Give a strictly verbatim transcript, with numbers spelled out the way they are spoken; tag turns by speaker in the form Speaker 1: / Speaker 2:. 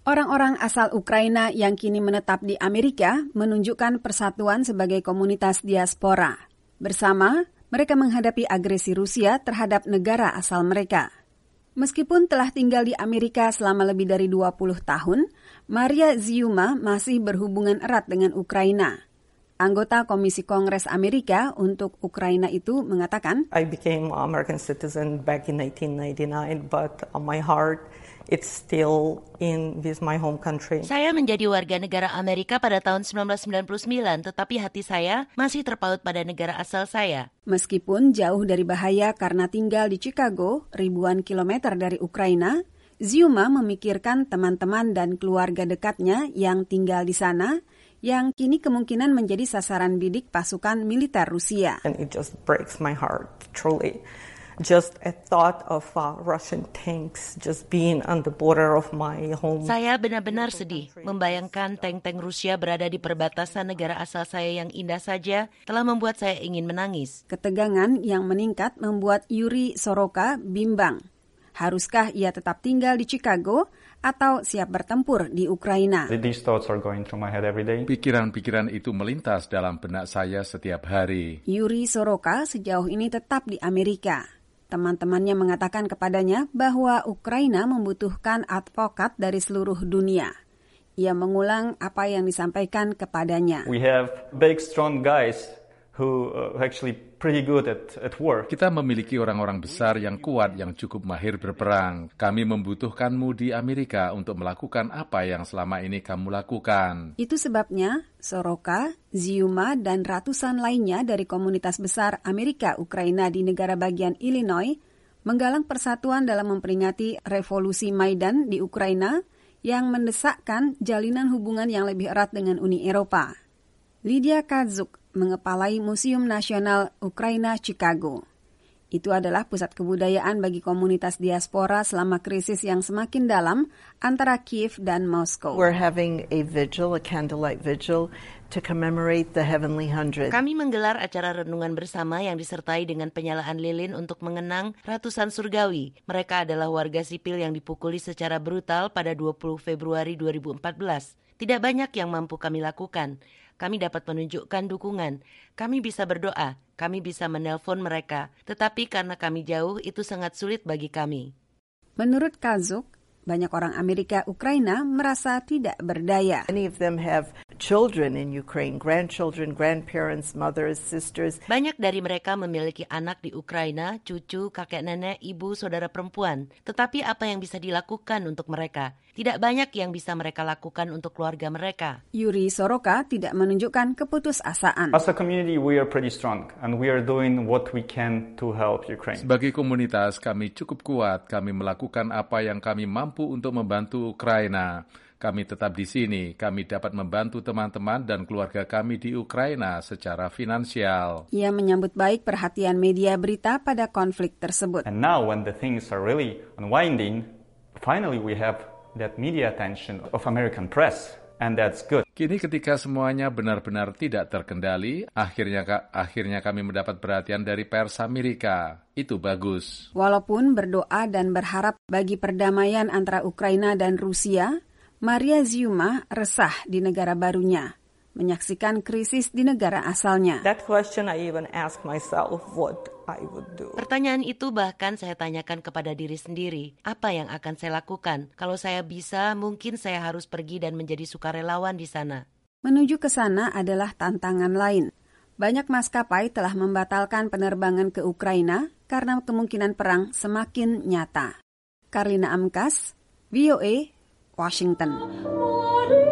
Speaker 1: Orang-orang asal Ukraina yang kini menetap di Amerika menunjukkan persatuan sebagai komunitas diaspora. Bersama, mereka menghadapi agresi Rusia terhadap negara asal mereka. Meskipun telah tinggal di Amerika selama lebih dari dua puluh tahun, Maria Ziuma masih berhubungan erat dengan Ukraina. Anggota Komisi Kongres Amerika untuk Ukraina itu mengatakan,
Speaker 2: I became an American citizen back in nineteen ninety-nine, but my heart it's still in with my home country.
Speaker 3: Saya menjadi warga negara Amerika pada tahun sembilan belas sembilan puluh sembilan, tetapi hati saya masih terpaut pada negara asal saya.
Speaker 1: Meskipun jauh dari bahaya karena tinggal di Chicago, ribuan kilometer dari Ukraina, Ziuma memikirkan teman-teman dan keluarga dekatnya yang tinggal di sana, yang kini kemungkinan menjadi sasaran bidik pasukan militer Rusia.
Speaker 2: And it just breaks my heart, truly. Just a thought of uh, Russian tanks just being on the border of my home.
Speaker 3: Saya benar-benar sedih membayangkan tank-tank Rusia berada di perbatasan negara asal saya yang indah saja telah membuat saya ingin menangis.
Speaker 1: Ketegangan yang meningkat membuat Yuri Soroka bimbang. Haruskah ia tetap tinggal di Chicago atau siap bertempur di Ukraina?
Speaker 4: These thoughts are going through my head every day.
Speaker 5: Pikiran-pikiran itu melintas dalam benak saya setiap hari.
Speaker 1: Yuri Soroka sejauh ini tetap di Amerika. Teman-temannya mengatakan kepadanya bahwa Ukraina membutuhkan advokat dari seluruh dunia. Ia mengulang apa yang disampaikan kepadanya.
Speaker 4: We have big, strong guys who uh, actually pretty good at, at work.
Speaker 5: Kita memiliki orang-orang besar yang kuat, yang cukup mahir berperang. Kami membutuhkanmu di Amerika untuk melakukan apa yang selama ini kamu lakukan.
Speaker 1: Itu sebabnya Soroka, Ziuma, dan ratusan lainnya dari komunitas besar Amerika Ukraina di negara bagian Illinois menggalang persatuan dalam memperingati revolusi Maidan di Ukraina yang mendesakkan jalinan hubungan yang lebih erat dengan Uni Eropa. Lydia Kazuk mengepalai Museum Nasional Ukraina Chicago. Itu adalah pusat kebudayaan bagi komunitas diaspora selama krisis yang semakin dalam antara Kiev dan Moskow.
Speaker 2: We're having a vigil, a candlelight vigil, to commemorate the Heavenly Hundred.
Speaker 3: Kami menggelar acara renungan bersama yang disertai dengan penyalaan lilin untuk mengenang ratusan surgawi. Mereka adalah warga sipil yang dipukuli secara brutal pada dua puluh Februari dua ribu empat belas. Tidak banyak yang mampu kami lakukan. Kami dapat menunjukkan dukungan, kami bisa berdoa, kami bisa menelpon mereka, tetapi karena kami jauh, itu sangat sulit bagi kami.
Speaker 1: Menurut Kazuk, banyak orang Amerika Ukraina merasa tidak berdaya.
Speaker 2: Many of them have children in Ukraine, grandchildren, grandparents, mothers, sisters.
Speaker 3: Banyak dari mereka memiliki anak di Ukraina, cucu, kakek nenek, ibu, saudara perempuan. Tetapi apa yang bisa dilakukan untuk mereka? Tidak banyak yang bisa mereka lakukan untuk keluarga mereka.
Speaker 1: Yuri Soroka tidak menunjukkan keputusasaan.
Speaker 4: As a community, we are pretty strong and we are doing what we can to help Ukraine.
Speaker 5: Sebagai komunitas, kami cukup kuat. Kami melakukan apa yang kami mampu untuk membantu Ukraina. Kami tetap di sini. Kami dapat membantu teman-teman dan keluarga kami di Ukraina secara finansial.
Speaker 1: Ia menyambut baik perhatian media berita pada konflik tersebut.
Speaker 4: And now when the things are really unwinding, finally we have that media attention of American press, and that's good.
Speaker 5: Kini ketika semuanya benar-benar tidak terkendali, akhirnya akhirnya kami mendapat perhatian dari pers Amerika. Itu bagus.
Speaker 1: Walaupun berdoa dan berharap bagi perdamaian antara Ukraina dan Rusia, Maria Ziuma resah di negara barunya, menyaksikan krisis di negara asalnya.
Speaker 2: That question I even ask myself what I would do.
Speaker 3: Pertanyaan itu bahkan saya tanyakan kepada diri sendiri. Apa yang akan saya lakukan? Kalau saya bisa, mungkin saya harus pergi dan menjadi sukarelawan di sana.
Speaker 1: Menuju ke sana adalah tantangan lain. Banyak maskapai telah membatalkan penerbangan ke Ukraina karena kemungkinan perang semakin nyata. Karlina Amkas, V O A, Washington.